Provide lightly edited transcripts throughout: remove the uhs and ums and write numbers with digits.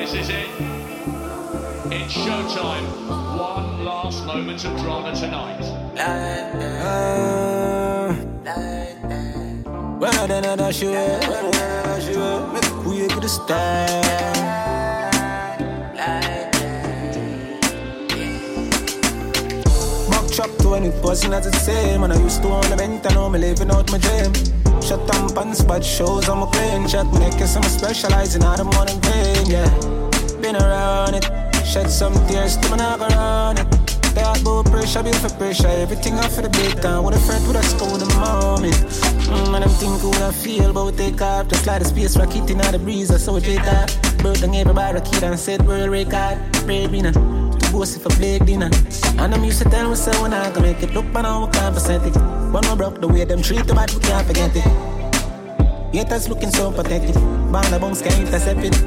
This is it. It's showtime. One last moment of drama tonight. Well, then I dash you, make way to the start. Buck chop to when it wasn't as the same. And I used to own the vent, I know me living out my dream. Shut down pants, but shows on my crane. Shut neck, I'm specializing out of morning pain, yeah. Been around it, shed some tears to my knock around it. That boat pressure, built for pressure. Everything off for the big time. With a friend with a school in the moment. And I'm thinking what I feel, but we take off. Just like the space rocket in the breeze, I saw it take off. Bird and everybody kid and set world record. Baby, to boast if I play dinner. And I'm used to tell myself when I can make it look, but now I can't percent it. When we broke the way them treat the bad, we can't forget it. Yet us looking so pathetic. Band the bunks can't intercept it.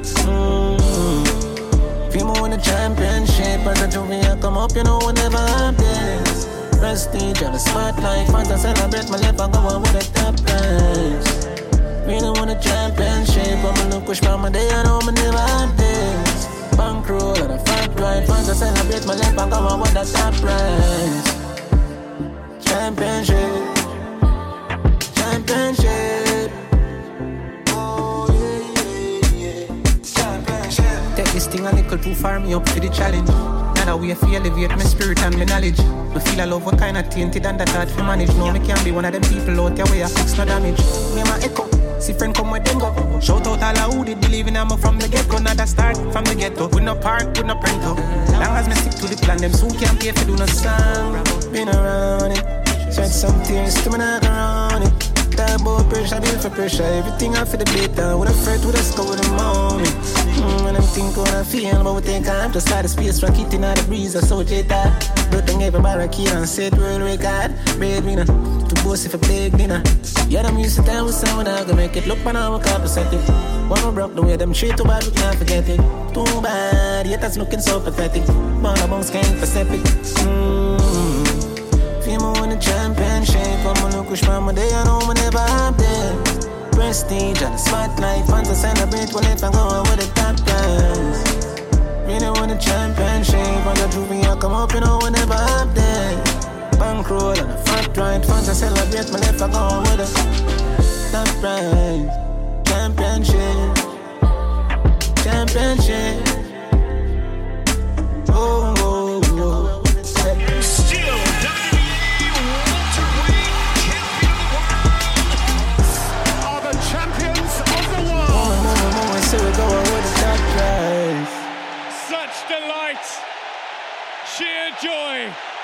Feel more in the championship. As a junior come up, you know, whenever I'm this. Prestige on the spotlight. Fans to celebrate my life, I go on with the top prize. Really want a championship. I'm gonna push by my day, I know I never have this. Bankroll on the front line. Fans to celebrate my life, I go on with the top prize. Championship. Championship. Oh, yeah. Championship. Take this thing a little too far, me up for the challenge. Now we feel elevate my spirit and my knowledge. Me feel a love what kind of tainted and that hard to manage. No, me can't be one of them people out there where I fix no damage. Me my echo, see friend come with them go. Shout out all who did believe in I'm from the get-go. Not a start from the ghetto. We no park, we no print up. Long as me stick to the plan, them soon can't pay for do no song. Been around it, shed some tears to me knock around it. That boat pressure, built for pressure. Everything I for the beat down. With a fret, with a skull, with a moment. When I'm thinking what I feel, but we think I'm just like the space rocket in the breeze. I saw it that. Birthing everybody kid and set world record. Breadwinner, to boast if I play dinner. Yeah, I'm used to time with someone I can make it look, but now I can't percent it. When we broke the way them treat too bad, we can't forget it. Too bad, yet that's looking so pathetic. But the bones can't percent it. Feel more in the championship. I'm gonna push my day, I know I never have this. Prestige on the spotlight. Fans to celebrate when if I go on with the top guys. Really want a championship. On the juvie, I come up, you know I never have this. Bankroll on the front right. Fans to celebrate when if I go on with the top prize. Championship. Championship. Oh, oh, oh. Still So we go on with the top prize. such delight, sheer joy.